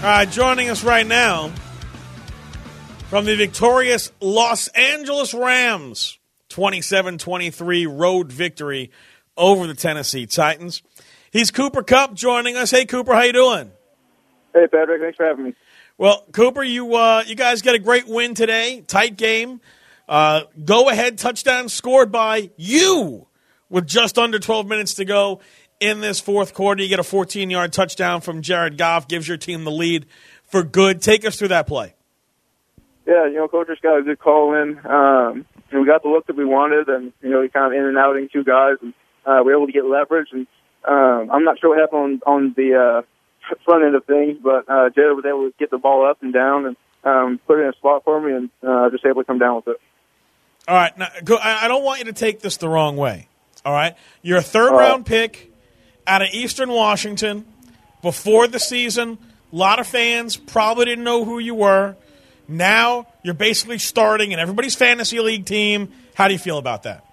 Joining us right now from the victorious Los Angeles Rams, 27-23 road victory over the Tennessee Titans. He's Cooper Kupp joining us. Hey, Cooper, how you doing? Hey, Patrick. Thanks for having me. Well, Cooper, you guys get a great win today. Tight game. Go-ahead touchdown scored by you with just under 12 minutes to go in this fourth quarter. You get a 14-yard touchdown from Jared Goff, gives your team the lead for good. Take us through that play. Yeah, Coach just got a good call in. We got the look that we wanted, and, we kind of in and outing two guys, and we were able to get leverage. And I'm not sure what happened on the front end of things, but Jared was able to get the ball up and down and put it in a spot for me, and just able to come down with it. All right. Now, I don't want you to take this the wrong way. All right? You're a third-round pick out of Eastern Washington before the season. A lot of fans probably didn't know who you were. Now you're basically starting in everybody's fantasy league team. How do you feel about that?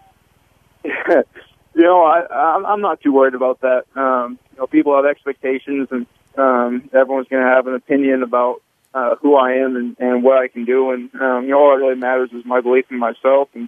I'm not too worried about that. People have expectations, and everyone's going to have an opinion about who I am and what I can do. And all that really matters is my belief in myself and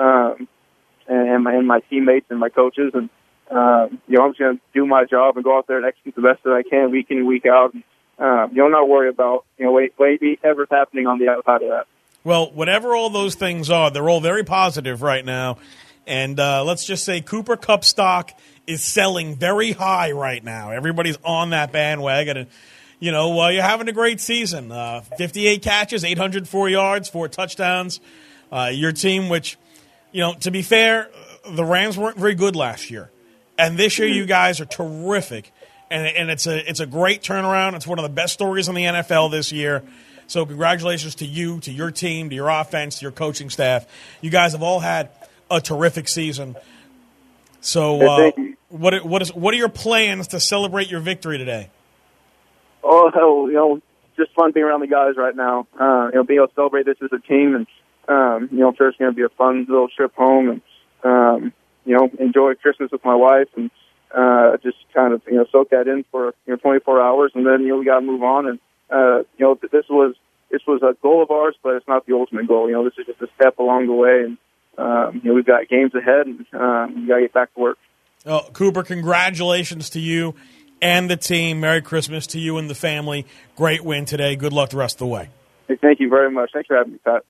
my teammates and my coaches. And I'm just going to do my job and go out there and execute the best that I can week in and week out. Not worry about whatever's happening on the outside of that. Well, whatever all those things are, they're all very positive right now. And let's just say Cooper Kupp stock is selling very high right now. Everybody's on that bandwagon. And, you're having a great season. 58 catches, 804 yards, 4 touchdowns. Your team, which, to be fair, the Rams weren't very good last year. And this year you guys are terrific. And it's a great turnaround. It's one of the best stories in the NFL this year. So congratulations to you, to your team, to your offense, to your coaching staff. You guys have all had a terrific season. So what are your plans to celebrate your victory today? Oh, just fun being around the guys right now. Being able to celebrate this as a team, and I'm sure it's going to be a fun little trip home, and enjoy Christmas with my wife, and just kind of soak that in for 24 hours, and then we got to move on. And this was a goal of ours, but it's not the ultimate goal. This is just a step along the way, and we've got games ahead, and we got to get back to work. Oh, Cooper, congratulations to you and the team. Merry Christmas to you and the family. Great win today. Good luck the rest of the way. Hey, thank you very much. Thanks for having me, Pat.